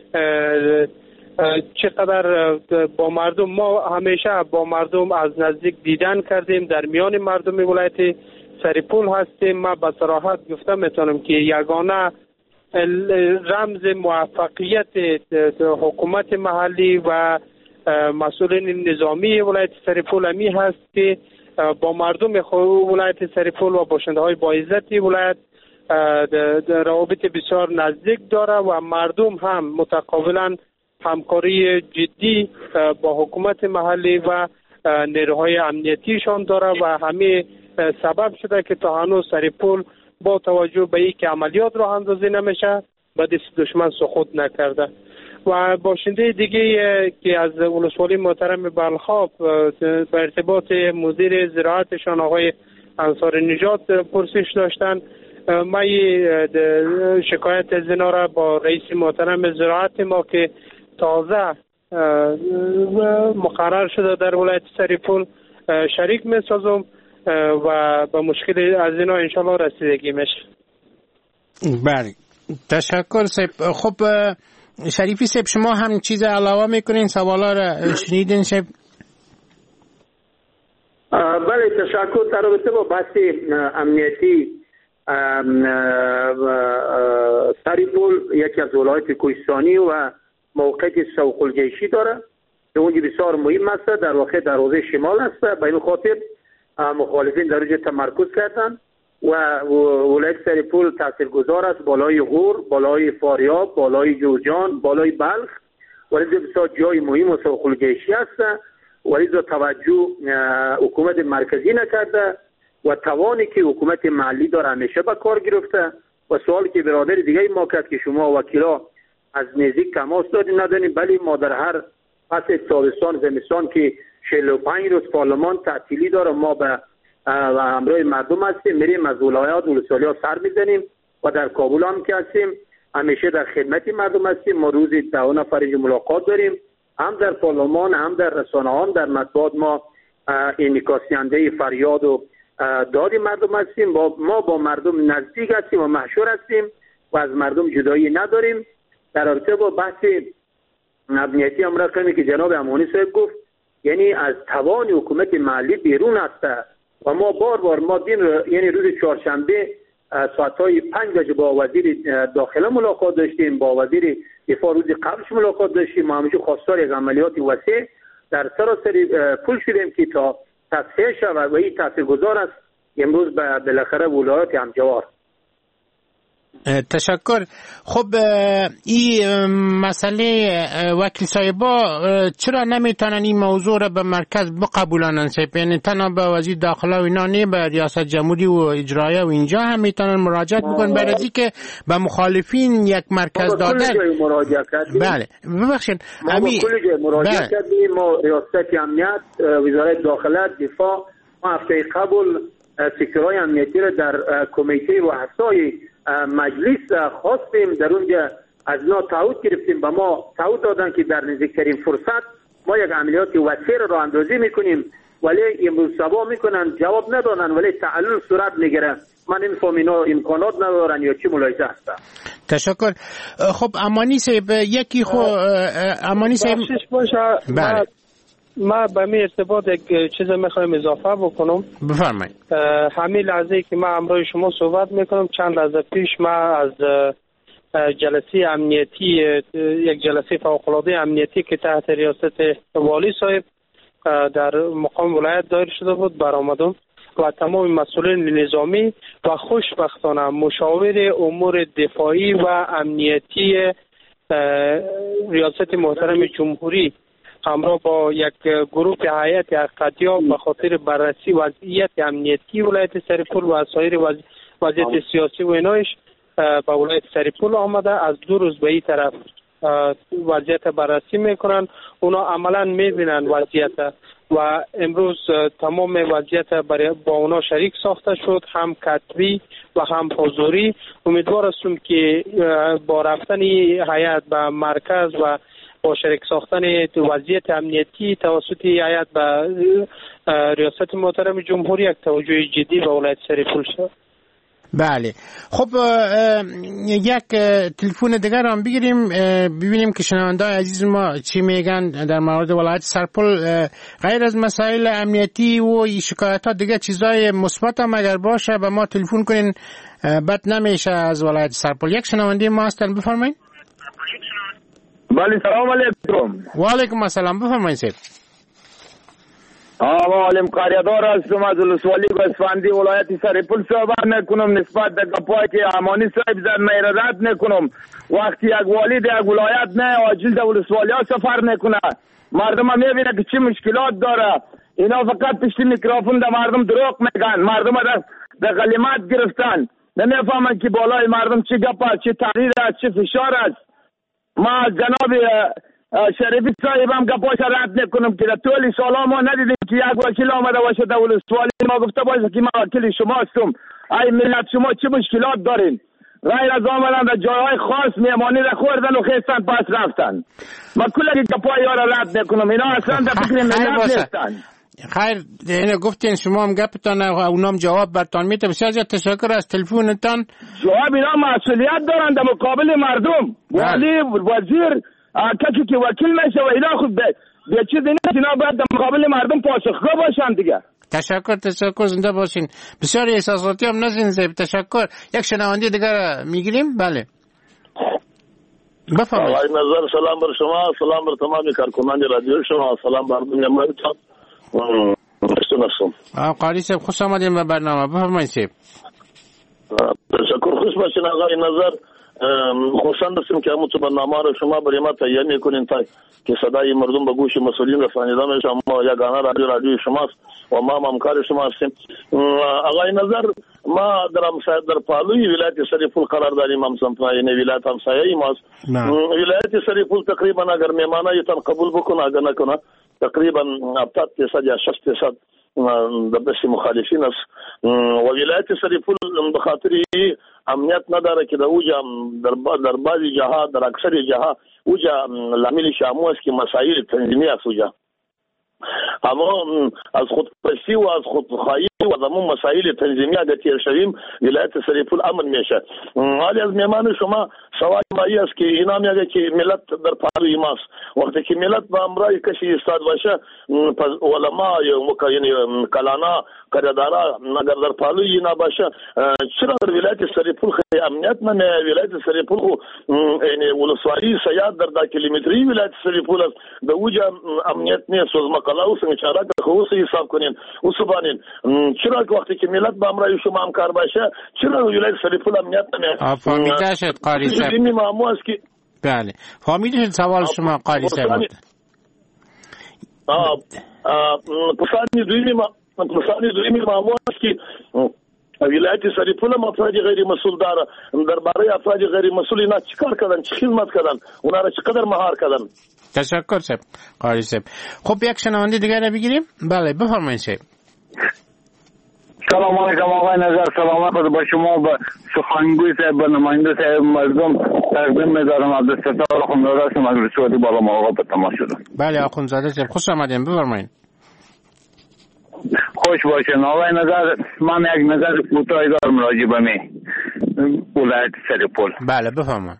چقدر با مردم، ما همیشه با مردم از نزدیک دیدن کردیم، در میان مردم ولایت سریپول هستیم. ما به صراحت گفته میتونم که یگانه رمز موفقیت حکومت محلی و مسئولین نظامی ولایت سریپول امی هست که با مردم ولایت سریپول و باشنده های باعزت ولایت روابط بسیار نزدیک داره و مردم هم متقابلا همکاری جدی با حکومت محلی و نیروهای امنیتیشان داره و همه سبب شده که تا هنوز سریپول با توجه به اینکه عملیات راه اندازی نمیشه به دست دشمن سقوط نکرده. و باشنده دیگه که از ولسوالی محترم بلخاب به ارتباط مدیر زراعتشان آقای انصار نجات پرسش داشتن، ما شکایت از اینا را با رئیس محترم زراعت ما که تازه مقرر شده در ولایت سریپول شریک می سازم و به مشکل از اینا انشالله رسیدگی میشه. بله، تشکر سیب. خب شریفی سیب، شما هم چیز علاوه میکنین؟ سوالا را شنیدین سیب؟ بله، تشکر. در رابطه با بحث امنیتی سریپول یکی از ولایت کوهستانی و موقعیت سوق الجیشی داره که اونجا بسیار مهم است، در واقع در حوزه شمال است. به این خاطر مخالفین در اونجا تمرکز کردن و ولایت سریپول تاثیرگذار است بالای غور، بالای فاریاب، بالای جوزجان، بالای بلخ، ولی بسیار جای مهم و سوق الجیشی است. ولی توجه حکومت مرکزی نکرده و توانی که حکومت محلی داره همیشه به کار گرفته. و سوالی که برادر دیگه ما کرد که شما وکیلا از نزدیک تماس دادین ندارین، ولی ما در هر فصل تابستان زمستان که 45 روز پارلمان تعطیلی داره ما به همراه مردم هستیم، میریم از ولایات ولسوالی ها سر میزنیم و در کابل هم که هستیم همیشه در خدمت مردم هستیم. ما روزی 10 نفر ملاقات داریم، هم در پارلمان، هم در رسانه، هم در مطبوعات. ما انعکاسنده فریاد و داد مردم هستیم. ما با مردم نزدیک هستیم و محشور هستیم و از مردم جدایی نداریم. در رابطه با بحث امنیتی امر کنیم که جناب امانی صاحب گفت، یعنی از توان حکومت محلی بیرون است و ما بار ما یعنی روز چهارشنبه ساعت‌های 5 بجه با وزیر داخله ملاقات داشتیم، با وزیر دفاع روز قبلش ملاقات داشتیم. ما همیشه خواستار یک عملیات وسیع در سراسر پول شدیم که تا تصحیح شود و این تاثیرگذار است امروز بالاخره ولایت همجوار. تشکر. خب این مسئله وکیل صاحبا چرا نمیتونن این موضوع را به مرکز بقبولانن؟ یعنی تنها به وزیر داخله و اینا نه، به ریاست جمهوری و اجرایه و اینجا هم میتونن مراجعت بکنن برای اینکه به مخالفین یک مرکز دادن. بله ببخشید ما کلی جای مراجعه کردیم. ما ریاست امنیت، وزارت داخله، دفاع، ما هفته قبل سکتورهای امنیتی را در کمیته و حسای مجلس خواستیم، در اونجا از اینا تعهد گرفتیم، به ما تعهد دادن که در نزدیکترین فرصت ما یک عملیات وسیع را اندازی میکنیم، ولی امروز صبح میکنن جواب ندادن، ولی تعلل صورت میگیره. من نمیفهم اینا امکانات ندارن یا چی ملاحظه هست. تشکر. خب امانی صاحب یکی امانی صاحب بله ما به می ارتباط یک چیز میخوایم اضافه بکنم. بفرمایید. همین لحظه که ما امروز شما صحبت میکنم، چند لحظه پیش ما از جلسه امنیتی، یک جلسه فوق‌العاده امنیتی که تحت ریاست والی صاحب در مقام ولایت دایر شده بود برآمدم و تمام مسئولین نظامی و خوشبختانه مشاور امور دفاعی و امنیتی ریاست محترم جمهوری همراه با یک گروه هیئت اقتصادی به خاطر بررسی وضعیت امنیتی ولایت سرپول و سایر وضعیت سیاسی و اینایش به ولایت سرپول آمده. از 2 روز به این طرف وضعیت بررسی میکنن، اونا عملا میبینن وضعیت و امروز تمام وضعیت با اونا شریک ساخته شد، هم کتبی و هم حضوری. امیدوار هستم که با رفتن هیئت به مرکز و با شریک ساختن وضعیت امنیتی توسط هیئت به ریاست محترم جمهوری یک توجه جدی به ولایت سرپول شد. بله. خب یک تلفن دیگر هم بگیریم ببینیم که شنونده‌های عزیز ما چی میگن در مورد ولایت سرپول. غیر از مسائل امنیتی و شکایت‌ها دیگه چیزای مثبت هم اگر باشه به ما تلفن کنین، بد نمیشه از ولایت سرپول. یک شنونده ما هستن، بفرمایید. بله سلام علیکم. و علیکم السلام، بفرمایید سید. معلم قریادار هستم از ولسوالی گوسفندی ولایت سرپول صحبت میکنم. نسبت به گپایی که امانی صاحب زد من رد میکنم. وقتی یک والی در یک ولایت نه عاجل در ولسوالی ها سفر میکنه، مردم ها میبینه که چی مشکلات داره. اینا فقط پشت میکروفون در مردم دروغ میگن، مردم ها در غلیمت گرفتن، نمیفهمن که بالای مردم چی گپ است، چی تغییر است، چی فشار است. ما جناب شریفی صاحب هم گپاش رد نکنم که در طول سالا ما ندیدیم که یک وکیل آمده باشه در ولسوالی ما گفته باشه که ما وکیل شما هستم. ای ملت شما چه مشکلات دارین؟ غیر از آمدن در جایهای خاص میمانی را خوردن و خیستن پس رفتن. ما کلی گپای ها را رد نکنم، اینا اصلا در فکر ملت نیستن. خیر اینو گفتین شما هم گپتان اونام جواب برتان میده. بسیار تشکر از تلفنتان. جواب اینا مسئولیت دارن در مقابل مردم. والی وزیر کسی که وکیل میشه و اینا خود به چیزی نیست، اینا باید در مقابل مردم پاسخگو باشن دیگه. تشکر زنده باشین. بسیار احساساتی هم نزین زیب. تشکر. یک شنونده دیگر میگیریم. بله بفرمایید. آقای نظر سلام بر شما، سلام بر تمام کارکنان رادیو شما، سلام بر دنیا ملتان. قاری صاحب خوش آمدین به برنامه. بفرمایید صاحب. تشکر. خوش باشین آقای نظر. خوشحال هستم که همون برنامه را شما برای ما تهیه میکنین تا که صدای مردم به گوش مسئولین رسانیده میشه. ما یگانه رادیو شماست و ما همکار شما هستیم. آقای نظر ما در پالوی ولایت سرپول قرار داریم، یعنی ولایت همسایه ماست. ولایت سرپول تقریبا اگر میمانه تان قبول بکنه اگر نکنه تقریبا 70% یا 60% دبسی مخالفین است و ولایت سرپول به خاطر امنیت نداره که در اوجا در بعضی جاها در اکثر جاها اوجا لامل شامو است که مسائل تنظیمی است اوجا، اما از خودپرستی و از خودخواهی و زمون مسائل تنظیمی اگر تیر شویم ولایت سرپول امن میشه. حالی از میمان شما سوال مایی است که اینا میگه که ملت در پالوی ماست. وقتی که ملت به امرای کسی استاد باشه علما یعنی کلانا قراردارا اگر در پالوی نباشه چرا در ولایت سرپول خیلی امنیت نه؟ ولایت سرپول یعنی ولسوالی سیاد در 10 کیلومتری ولایت سرپول است، در اوجا امنیت نیست. از مقاله اوس چاره خو حساب کنین اوس باندې چرا که وقتی که ملت با امرای شما همکار باشه چرا ولایت سریپول امنیت نمیاد؟ فهمیده شد قاری صاحب. این معمو است که بله فهمیده شد سوال شما قاری صاحب. پسانی دویمی معمو است که ولایت سریپول افراد غیر مسئول داره. درباره افراد غیر مسئول اینا چیکار کردن، چه خدمت کردن، اونا را چقدر مهار کردن؟ تشکر صاحب قاری صاحب. خب یک شنونده دیگر رو بگیریم. بله بفرمایید صاحب. سلام علیکم آقای نظر، سلامت با شما و سخنگوی صاحب و نماینده صاحب مردم تقدیم می‌دارم. عبدالستار اخوندزاده هستم از رسوالی بالا ماغا به تماس شدم. بله اخوندزاده صاحب خوش آمدین، بفرمایید. خوش باشین آقای نظر. من یک نظر کوتاهی دارم راجع به ولایت سریپول. بله بفرمایید.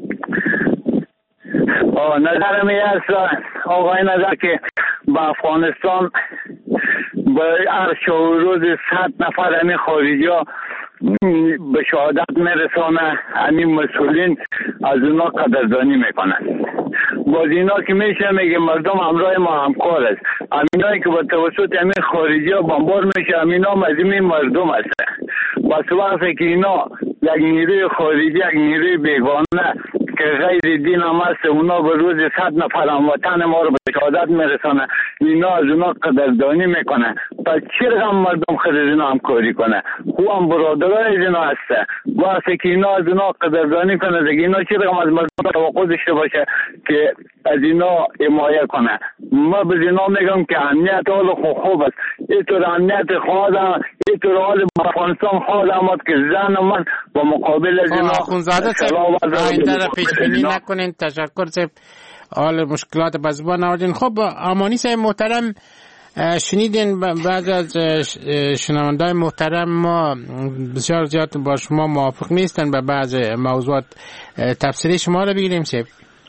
نظر می است آقای نظر که با افغانستان به هر روز 100 نفر همین خارجی ها به شهادت میرسانه. همین مسئولین از اونا قدردانی میکنن. باز اینا که میشه میگه مردم همراه ما همکار است. همینایی که با توسط همین خارجی ها بمبار میشه همینا هم از این مردم است. بس وقتی که اینا یک نیروی خارجی یک نیروی بیگانه که غیر دین هم است اونا به روز 100 نفر هموطن ما رو به شهادت میرسانه، اینا از اونا قدردانی میکنه. پس چرا هم مردم خود از اینا همکاری کنه؟ او هم برادرای از اینا هسته. وقتی که اینا از اونا قدردانی کنه دیگه اینا چرا هم از مردم توقع داشته باشه که از اینا حمایت کنه؟ ما به اینا میگم که امنیت حال خوب است. اینطور امنیت خواهد، اینطور حال افغانستان خواهد آمد که زن من با مقابل از اینا اخوندزاده صاحب این طرف پیشبینی نکنین. تشکر صاحب. حال مشکلات بزبان آوردین. خب امانی صاحب محترم شنیدین بعض از شنوندای محترم ما بسیار زیاد با شما موافق نیستن به بعض موضوعات. تفسیری شما رو بگیریم صاحب.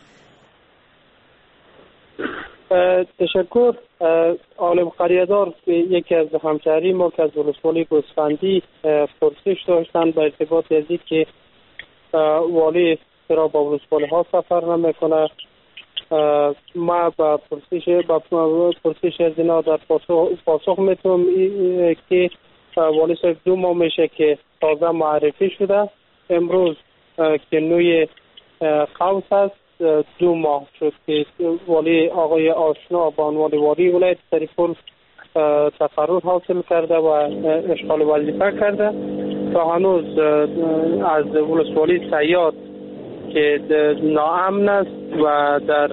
تشکر. عالم قریه‌دار یکی از همشهری ما که از ولسوالی گوسفندی پرسش داشتن به ارتباط از این که والی چرا با ولسوالی ها سفر نمیکنه. ما با پرسش از اینا در پاسخ میتونم که والی صاحب 2 ماه میشه که تازه معرفی شده. امروز که نوی قوس هست 2 ماه شد که والی آقای آشنا با عنوان والی ولایت سریپول تقرر حاصل کرده و اشغال وظیفه کرده. تا هنوز از ولسوالی سیاد که ناامن است و در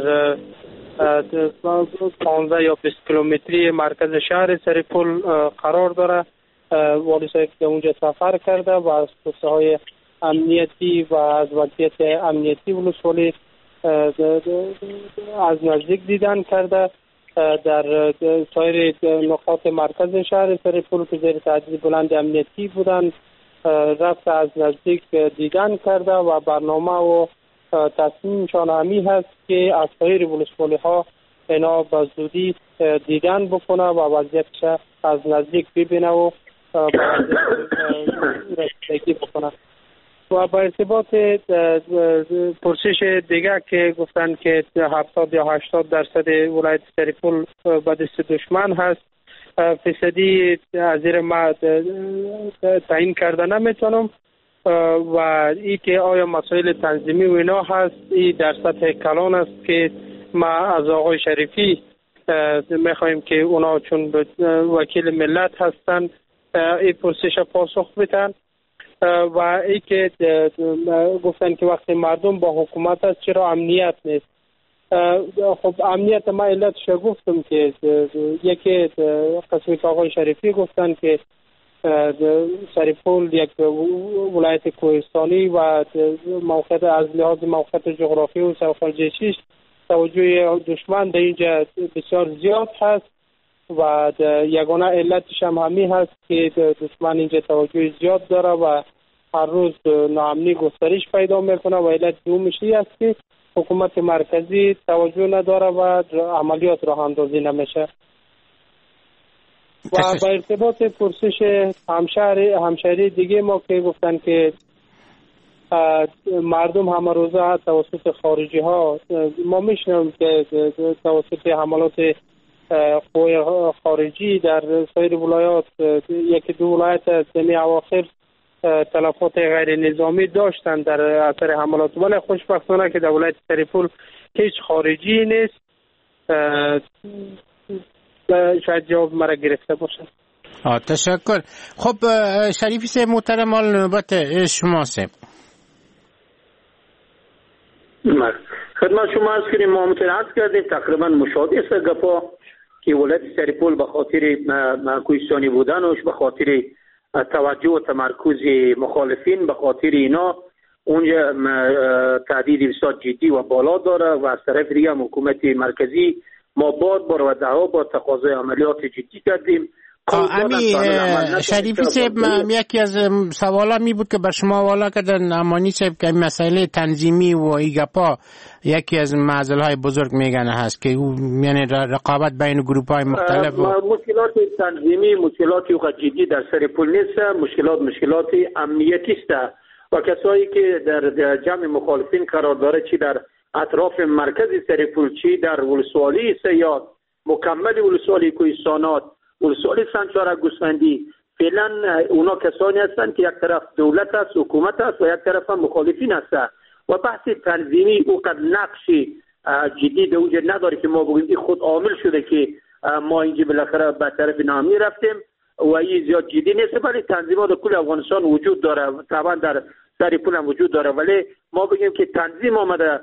15 یا 20 کیلومتری مرکز شهر سریپول قرار داره، والی صاحب که اونجا سفر کرده و از توصیه های امنیتی و از وضعیت امنیتی ولسوالی از نزدیک دیدن کرده. در سایر نقاط مرکز شهر سریپول که زیر تهدید بلند امنیتی بودند رفت از نزدیک دیدن کرده و برنامه و تصمیمشان همی هست که از سایر ولسوالی ها اینا به زودی دیدن بکنه و وضعیتش از نزدیک ببینه و رسیدگی بکنه. و با ارتباط پرسش دیگه که گفتن که 70 یا 80% ولایت سریپول به دست دشمن هست، فیصدی از زیر ما تعیین کرده نمیتونم و ای که آیا مسائل تنظیمی و اینا هست ای در سطح کلان است که ما از آقای شریفی میخوایم که اونا چون وکیل ملت هستن ای پرسش پاسخ بدن و ای که گفتن که وقتی مردم با حکومت هست چرا امنیت نیست. خب امنیت ما علتش گفتم که یکی قسمی که آقای شریفی گفتن که سریپول یک ولایت کوهستانی و موقعیت از لحاظ موقعیت جغرافی و سرخوردیشیش توجه دشمن در اینجا بسیار زیاد هست و یگانه علتش هم همی هست که دشمن اینجا توجه زیاد داره و هر روز ناامنی گسترش پیدا میکنه و علت دومش است که حکومت مرکزی توجه نداره و عملیات راه اندازی نمیشه. و با ارتباط پرسش همشهری دیگه ما که گفتن که مردم همه روزه توسط خارجی ها ما میشنم که توسط حملات قوای خارجی در سایر ولایات، یکی دو ولایت در اواخر تلفات غیر نظامی داشتند در اثر حملات، ولی خوشبختانه که در ولایت سریپول هیچ خارجی نیست. شاید جواب مرا گرفته باشد. تشکر. خب شریفی صاحب محترم، حال نوبت شما صاحب. خدمت شما عرض کنیم، ما متعرض کردیم تقریبا مشابه است گپا که ولایت سریپول به خاطر کوهستانی بودنش، به خاطر توجه و تمرکز مخالفین، به خاطر اینا اونجا تهدید بسیار جدی و بالا داره و از طرف دیگه حکومت مرکزی ما بار و دعا با تقاضای عملیات جدی کردیم. شریفی صاحب، یکی از سوالا می بود که بر شما حواله کردن امانی صاحب که مسئله تنظیمی و ایگپا یکی از معضل‌های بزرگ میگن هست که یعنی رقابت بین گروه‌های مختلف مشکلات تنظیمی، مشکلات جدی در سریپول نیست، مشکلات امنیتی است و کسایی که در جمع مخالفین قرار داره، چی در اطراف مرکز سریپول، چی در ولسوالی سیاد، مکمل ولسوالی کوهستانات، ولسوالی سنچارک گوسفندی، فعلا اونا کسانی هستند که یک طرف دولت است، حکومت است و یک طرف هم مخالفین هستند و بحث تنظیمی او قد نقشی جدی در اونجا نداره که ما بگیم خود عامل شده که ما اینجا بالاخره به طرف نامی رفتیم و این زیاد جدی نیست، ولی تنظیمات در کل افغانستان وجود داره، طبعا در سریپول هم وجود داره، ولی ما بگیم که تنظیم آمده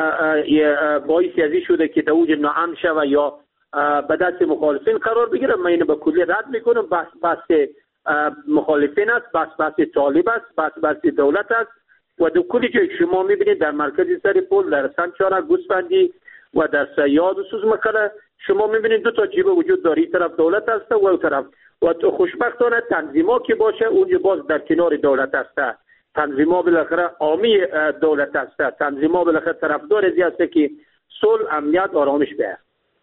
باعث ازی شده که در اونجا ناامن شود یا به دست مخالفین قرار بگیره. من اینو به کلی رد میکنم. بحث مخالفین است، بحث طالب است، بحث دولت است و در کلی جای شما میبینید در مرکز سریپول، در سنچارک گوسفندی و در سیاد و سوزمکره شما میبینید دو تا جیبه وجود داره، این طرف دولت است و اون طرف، و تو خوشبختانه تنظیما که باشه اونجا باز در کنار دولت است، تنظیما بالاخره عامی دولت است، تنظیما بالاخره طرفدار ازی است که صلح، امنیت، آرامش بیاد.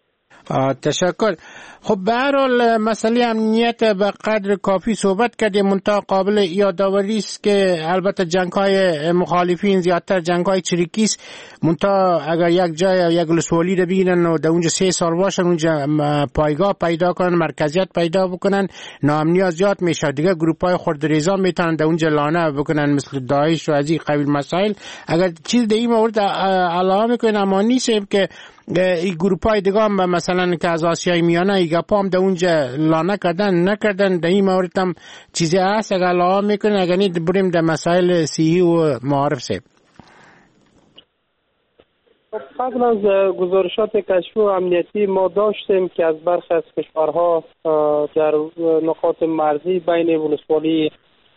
تشکر. خب به هر حال مسئله امنیت به قدر کافی صحبت کردیم، منتها قابل یادآوری است که البته جنگ‌های مخالفین زیادتر جنگ‌های چریکی است، منتها اگر یک جای یک ولسوالی رو بگیرن و در اونجا 3 سال باشن، اونجا پایگاه پیدا کنن، مرکزیت پیدا بکنن، ناامنی زیاد میشه، دیگه گروه‌های خردریزا میتونن در اونجا لانه بکنن مثل داعش و از این قبیل مسائل. اگر چیز در این مورد علاوه میکنن امانی صاحب که این گروه‌های دیگه هم مثلا که از آسیای میانه ایگپا هم در اونجا لانه کردن نکردن، در این مورد هم چیزی هست اگر علاوه میکنن؟ اگر نید بریم در مسائل صحی و معارف صاحب. قبل از گزارشات کشفی و امنیتی ما داشتیم که از برخی از کشورها در نقاط مرزی بین ولسوالی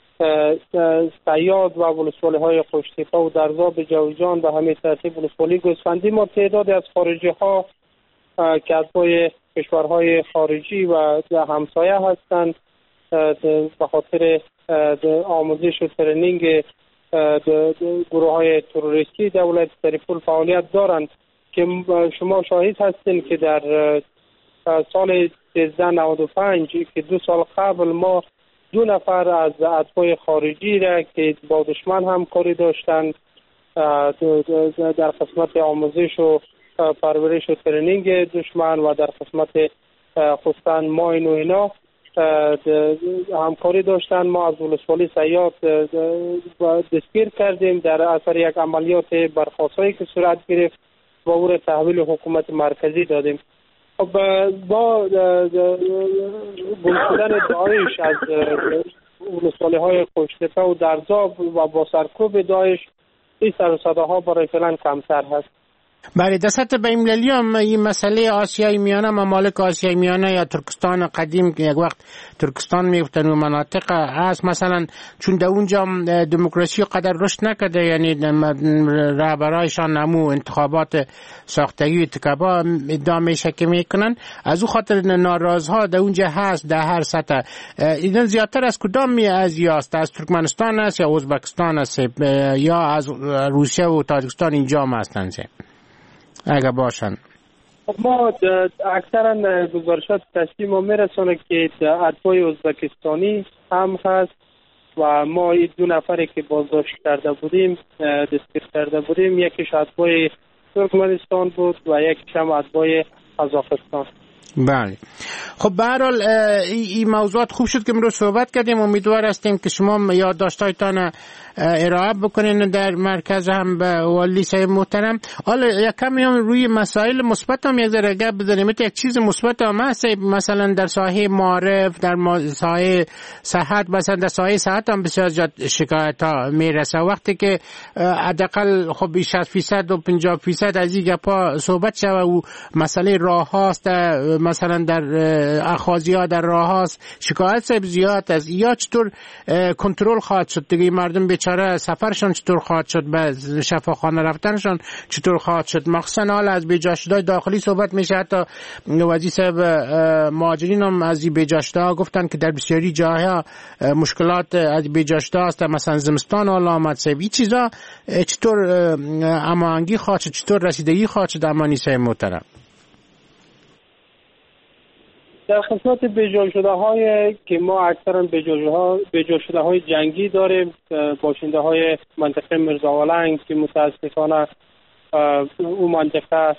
سیاد و ولسوالی های خوشتیپا و درزاب جوزجان و همین ترتیب ولسوالی گوسفندی ما تعدادی از خارجی ها که از پای کشورهای خارجی و همسایه هستند به خاطر آموزش و ترنینگ گروه های تروریستی در ولایت سریپول فعالیت دارند که شما شاهد هستین که در سال 1395 که 2 سال قبل ما 2 نفر از اتباع خارجی را که با دشمن همکاری داشتند در قسمت آموزش و پرورش و ترنینگ دشمن و در قسمت خستن ماین و اینا همکاری داشتند، ما از ولسوالی سیاد دستگیر کردیم در اثر یک عملیات برخاستایی که صورت گرفت و او را تحویل حکومت مرکزی دادیم. با گم شدن داعش از ولسوالی های خوشتیپه و درزاب و با سرکوب داعش این سر و صداها برای فعلا کمتر هست. بله، در سطح بین‌المللی هم این مسئله آسیای میانه، ممالک آسیای میانه یا ترکستان قدیم که یک وقت ترکستان میگفتن و مناطق هست مثلا، چون در اونجا دموکراسی قدر رشد نکرده، یعنی رهبرایشان نمو انتخابات ساختگی و اتکابا ادعا میشه که میکنن، از او خاطر ناراضی‌ها در اونجا هست در هر سطح. اینا زیادتر از کدام ازیا است؟ از ترکمنستان است یا ازبکستان است یا از روسیه و تاجیکستان اینجا هم هستند اگر باشن؟ ما اکثرا گزارشات کشفی ما میرسونه که اتباع ازبکستانی هم هست و ما این 2 نفری که بازداشت کرده بودیم دستگیر کرده بودیم، یکیش اتباع ترکمنستان بود و یکیش هم اتباع قزاقستان. بله. خب به هر حال این موضوعات خوب شد که امروز صحبت کردیم. امیدوار هستیم که شما یادداشت‌هایتان ارائه بکنین در مرکز هم به والی صاحب محترم. حالا یک کمی هم روی مسائل مثبت هم یک ذره گپ بزنیم. یک چیز مثبت هم هست، مثلا در ساحه معارف، در ساحه صحت، مثلا در ساحه صحت هم بسیار زیاد شکایت ها میرسه. وقتی که حداقل خب 60% و 50% از این گپا صحبت شوه و مسئله راه هاست، مثلا در اخاذی ها در راه هاست شکایت زیاد از یا چطور کنترل خواهد شد دیگه؟ مردم بیچاره سفرشان چطور خواهد شد، به شفاخانه رفتنشان چطور خواهد شد؟ مخصوصا حال از بیجاشته‌های داخلی صحبت میشه. حتی وزیر صاحب مهاجرین هم از این بیجاشته‌ها گفتن که در بسیاری جاها مشکلات از بیجاشته است، مثلا زمستان حالا آمد صاحب. این چیزا چطور هماهنگی خواهد شد، چطور رسیدگی خواهد شد؟ امانی صاحب محترم در خدمت بیجا شده های که ما اکثرا بیجا شده های جنگی داریم، باشنده های منطقه مرزاولنگ که متاسفانه اون منطقه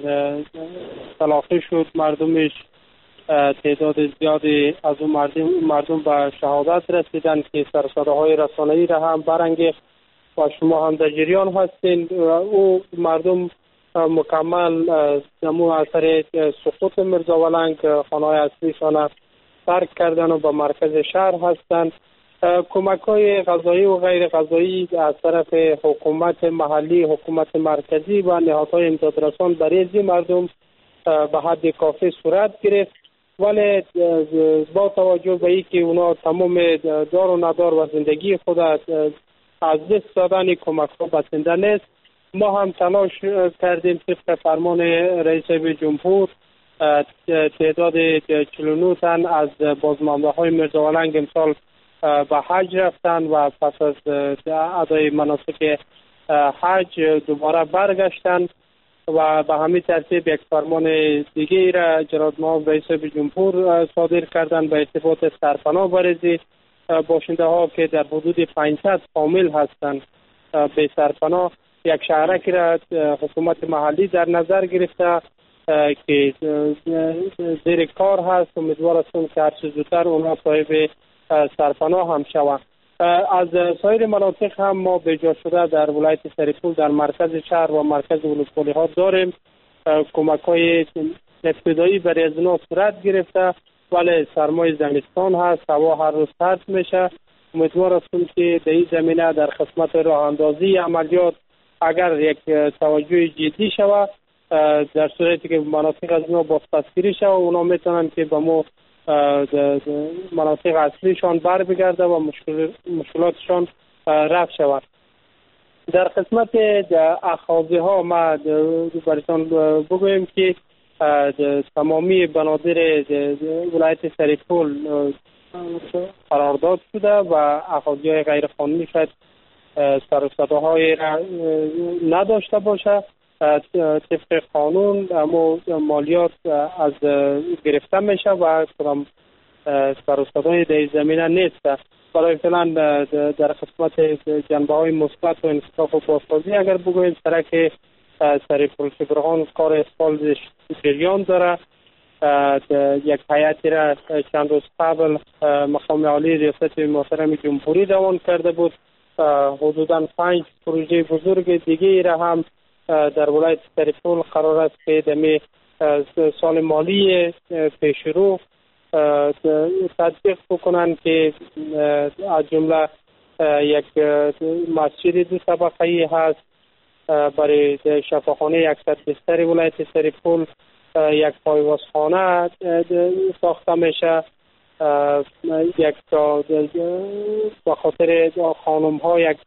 تلافی شد، مردمش تعداد زیادی از اون مردم به شهادت رسیدن که سرصده های رسانه‌ای را هم برانگیخت و شما هم در جریان هستین. او مردم مکمل نمو اثر سقوط مرزاولنگ خانه‌های اصلیشان ترک کردن و به مرکز شهر هستند. کمک‌های غذایی و غیر غذایی از طرف حکومت محلی، حکومت مرکزی و نهادهای امدادرسان برای مردم به حد کافی صورت گرفت، ولی با توجه به اینکه اونا تمام دار و ندار و زندگی خود از دست دادن کمک‌ها بسنده نیست. ما هم تلاش کردیم طبق فرمان رئیس جمهور تعداد 49 تن از بازمانده‌های مرزاولنگ امسال به حج رفتن و پس از ادای مناسک حج دوباره برگشتن و به همین ترتیب یک فرمان دیگه را جناب معاون رئیس جمهور صادر کردن به ارتباط سرپناه برزی باشنده ها که در حدود 500 فامیل هستند به سرپناه. یک شهرک را حکومت محلی در نظر گرفته که زیر کار هست. امیدوار هستم که هر چه زودتر اونها صاحب سرپناه هم شوند. از سایر مناطق هم ما بجا شده در ولایت سرپول در مرکز شهر و مرکز ولسوالی ها داریم. کمک های ابتدایی برای از اونا صورت گرفته، ولی سرمای زمستان هست، هوا هر روز سرد میشه. امیدوار هستم که در این زمینه در خدمت راه اندازی عملیات اگر یک توجه جدی شود، در صورتی که مناطق از اونا بازپسگیری شود، اونا میتونن که به ما مناطق اصلیشان بر بگرده و مشکلاتشان رفع شود. در خدمت اخاذی ها ما براتون بگویم که تمامی بنادر ولایت سرپول قرارداد شده و اخاذی های غیر قانونی شاید سر و صداهای نداشته باشه. طبق قانون اما مالیات از گرفته میشه و کدام سر و صدای در زمینه نیست. برای فعلا در خدمت جنبه های مثبت و انصاف و بازسازی اگر بگوییم، سرک سرپول شبرغان کار اسفالتش جریان داره. یک هیئتی را چند روز قبل مقام عالی ریاست محترم جمهوری روان کرده بود. حدوداً 5 پروژه بزرگ دیگه را هم در ولایت سرپول قرار است که دمی سال مالی پیش رو تطبیق بکنند که از جمله یک مسجد 2 طبقه‌ای هست برای شفاخانه 100 بستر ولایت سرپول، یک پایوازخانه ساخته میشه، یک به خاطر خانم ها یک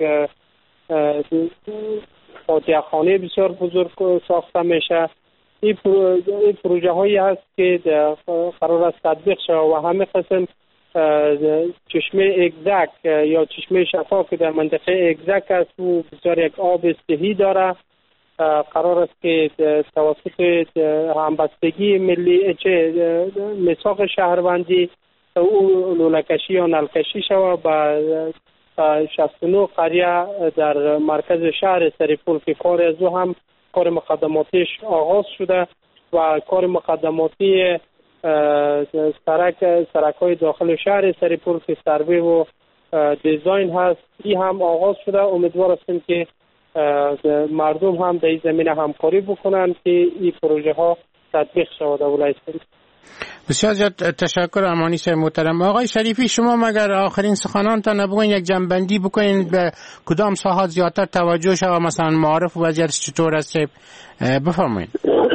فاتحه خانه بسیار بزرگ ساخته میشه. این پروژه هایی هست که قرار است تطبیق شود و همه قسم چشمه اگزک یا چشمه شفاف که در منطقه اگزک است و بسیار یک آب صحی داره، قرار است که توسط همبستگی ملی میثاق شهروندی او لوله‌کشی یا نلکشی شود و 69 قریه در مرکز شهر سرپول که کار از او هم کار مقدماتیش آغاز شده و کار مقدماتی سرک‌های داخل شهر سرپل که سروی و دیزاین هست، این هم آغاز شده. امیدوار هستیم که مردم هم در این زمینه همکاری بکنند که این پروژه ها تطبیق شود. بسیار زیاد تشکر امانی صاحب محترم. آقای شریفی، شما مگر آخرین سخنانتان نبودین یک جنبندی بکنین به کدام ساحات زیادتر توجه شود، مثلا معارف و وضعیتش چطور است؟ بفرمایید.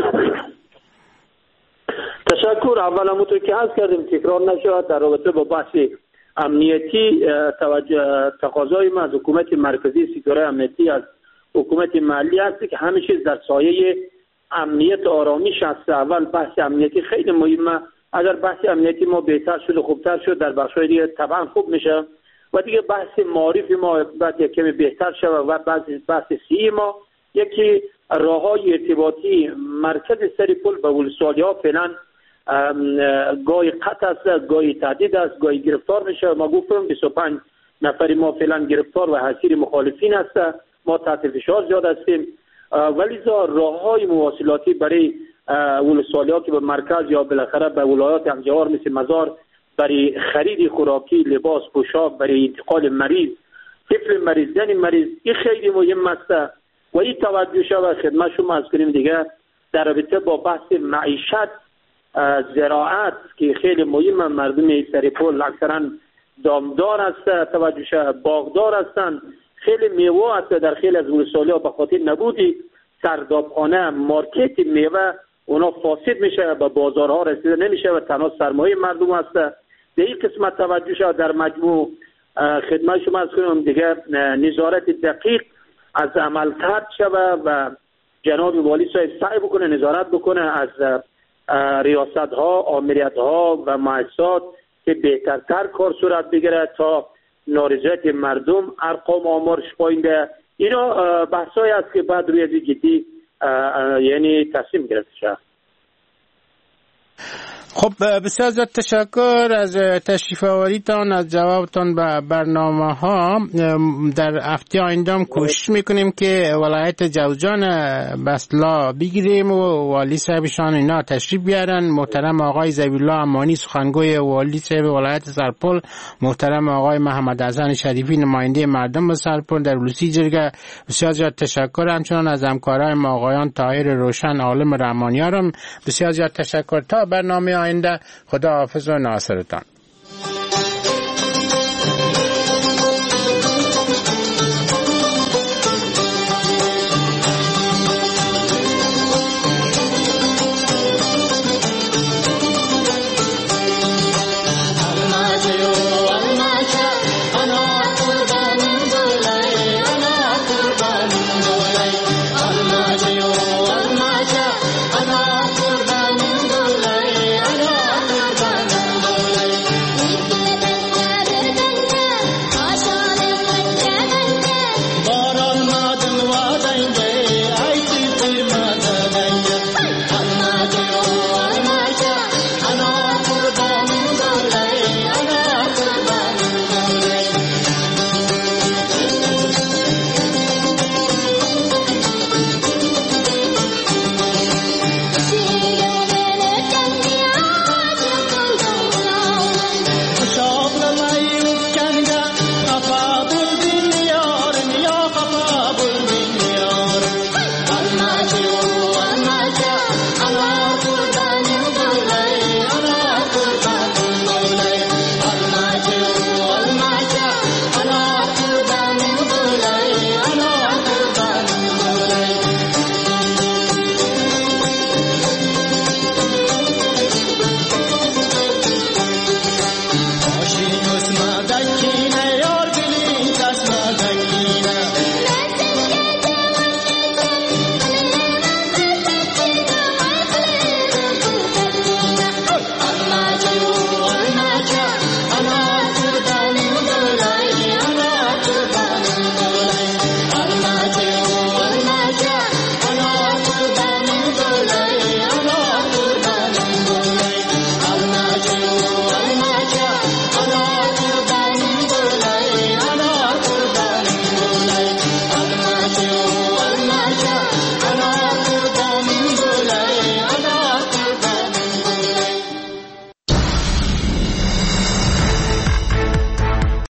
تشکر. اول همونطور که عرض کردیم تکرار نشود، در رابطه با بحث امنیتی تقاضای ما از حکومت مرکزی، سکتور امنیتی از حکومت محلی است که همه چیز در سایه امنیت آرامش است. اول بحث امنیتی خیلی مهمه. اگر بحث امنیتی ما بهتر شد و خوبتر شد، در بخش‌های دیگه طبعا خوب میشه و دیگه بحث معارف ما باید یک کمی بهتر شود و بحث سی ما یکی راه‌های ارتباطی مرکز سرپل به ولسوالی‌ها فعلا گاهی قطع است، گاهی تهدید است، گاهی گرفتار میشه. ما گفتم 25 نفر ما فعلا گرفتار و اسیر مخالفین است. ما تحت فشار زیاد هستیم، ولی راه‌های مواصلاتی برای ولسوالی‌ها که به مرکز یا بالاخره به ولایات همجوار مثل مزار برای خرید خوراکی، لباس، پوشاک، برای انتقال مریض، طفل مریض، زن مریض، این خیلی مهم است و این توجه شود. خدمت شما عرض کنیم دیگه در رابطه با بحث معیشت، زراعت که خیلی مهم، مردم سرپل اکثرا دامدار است، توجه شود، باغدار هستند، خیلی میوه است در خیلی از ولسوالی‌ها به خاطر نبودی سردابخانه، مارکت میوه اونا فاسد میشه، به بازارها رسیده نمیشه و تنها سرمایه مردم است. در این قسمت توجه شد. در مجموع خدمت شما از کنم دیگه نظارت دقیق از عمل کرد شود و جناب والی صاحب سعی بکنه نظارت بکنه از ریاست ها، آمریت ها و مؤسسات که بهترتر کار صورت بگیره تا نارضایتی مردم ارقام آمارش پایینده. اینا بحثایی است که بعد روی از جدی یعنی تصمیم گرفته شد. خب بسیار زیاد تشکر از تشریف آوریتان، از جوابتان به برنامه ها. در هفته آینده کوشش میکنیم که ولایت جوزجان بسلا بگیریم و والی صاحبشان اینا تشریف بیارن. محترم آقای ذبیحالله امانی سخنگوی والی صاحب ولایت سرپل، محترم آقای محمد حسن شریفی نماینده مردم سرپل در ولسی جرگه، بسیار زیاد تشکر. همچنان از همکارای ما آقایان طاهر روشن، عالم رحمانیارم بسیار زیاد تشکر. تا برنامه آینده، خدا حافظ و ناصرتان.